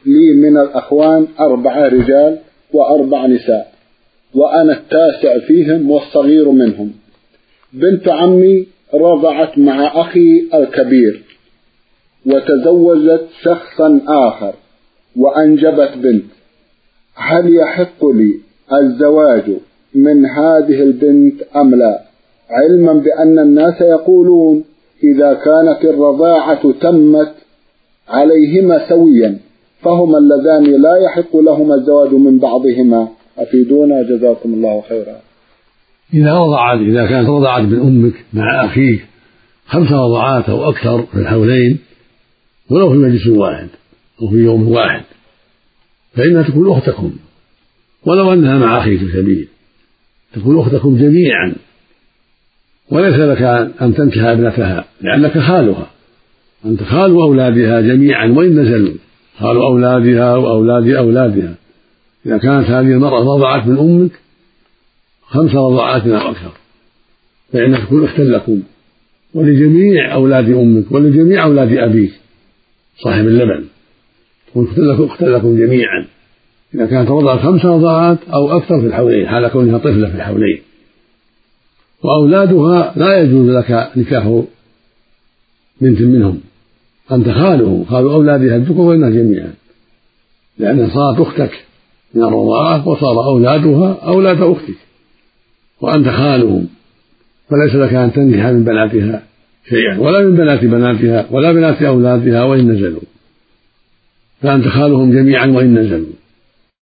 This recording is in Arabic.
لي من الأخوان 4 رجال و4 نساء، وأنا التاسع فيهم والصغير منهم. بنت عمي رضعت مع أخي الكبير وتزوجت شخصا آخر وأنجبت بنت. هل يحق لي الزواج من هذه البنت أم لا، علما بأن الناس يقولون إذا كانت الرضاعة تمت عليهما سويا فهما اللذان لا يحق لهما الزواج من بعضهما؟ أفيدونا جزاكم الله خيرا. إذا كانت رضعت من أمك مع أخيك 5 رضعات أو أكثر في الحولين ولو في مجلس واحد أو في يوم واحد فإنها تكون أختكم، ولو أنها مع أخيك الكبير تكون أختكم جميعا، وليس لك أن تنكح ابنتها لأنك خالها، أنت خال أولادها جميعا وإن نزلوا، خال أولادها وأولاد أولادها. إذا كانت هذه المرأة رضعت من أمك 5 رضعات أو أكثر فإنها تكون أختا لكم ولجميع أولاد أمك ولجميع أولاد أبيك صاحب اللبن، تكون أختا لكم جميعا إذا كانت رضعت 5 رضعات أو أكثر في الحولين حال كونها طفلة في الحولين. وأولادها لا يجوز لك نكاح بنت منهم، أنت خاله، خال أولادها الذكور والإناث جميعا، لأنها صارت أختك من الرضاعة وصار أولادها أولاد أختك وأنت خالهم، فليس لك أن تنكح من بناتها شيئا ولا من بنات بناتها ولا بنات أولادها وإن نزلوا، فأنت خالهم جميعا وإن نزلوا.